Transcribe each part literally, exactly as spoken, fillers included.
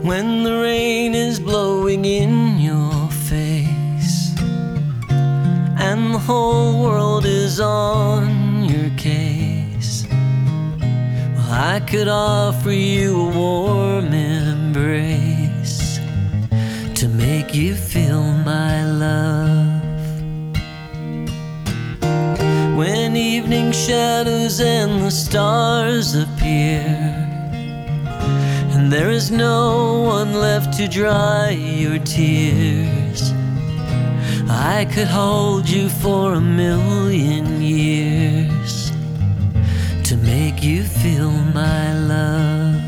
when the rain is blowing in your face and the whole world is on your case. Well, I could offer you a warm embrace to make you feel my love. When evening shadows and the stars appear and there is no one left to dry your tears, I could hold you for a million years to make you feel my love.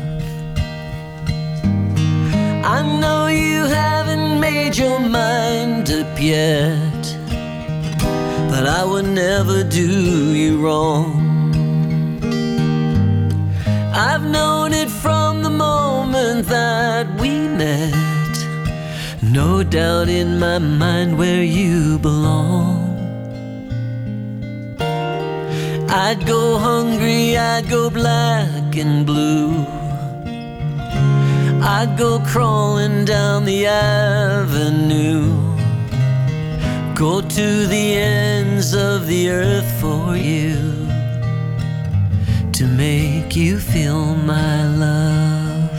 I know you haven't made your mind up yet, but I would never do you wrong. I've known it from the moment that we met, no doubt in my mind where you belong. I'd go hungry, I'd go black and blue, I'd go crawling down the avenue, go to the ends of the earth for you to make you feel my love.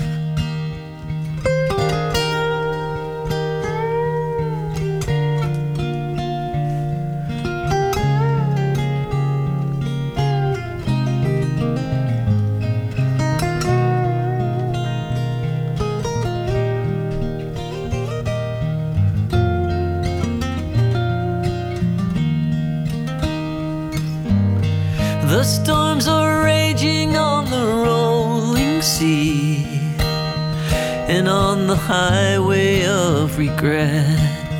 The storms are raging on the rolling sea and on the highway of regret.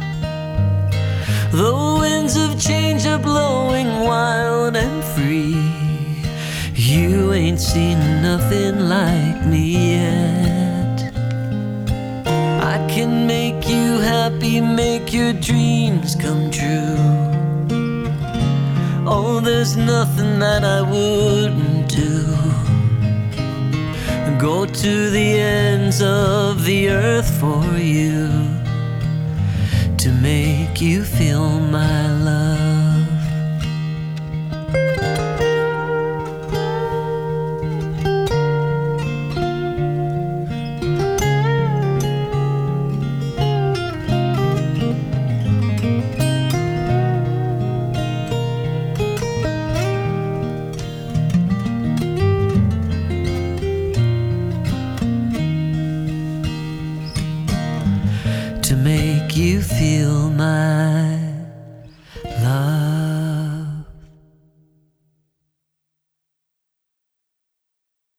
The winds of change are blowing wild and free. You ain't seen nothing like me yet. I can make you happy, make your dreams come true. Oh, there's nothing that I wouldn't do. Go to the ends of the earth for you to make you feel my love. To make you feel my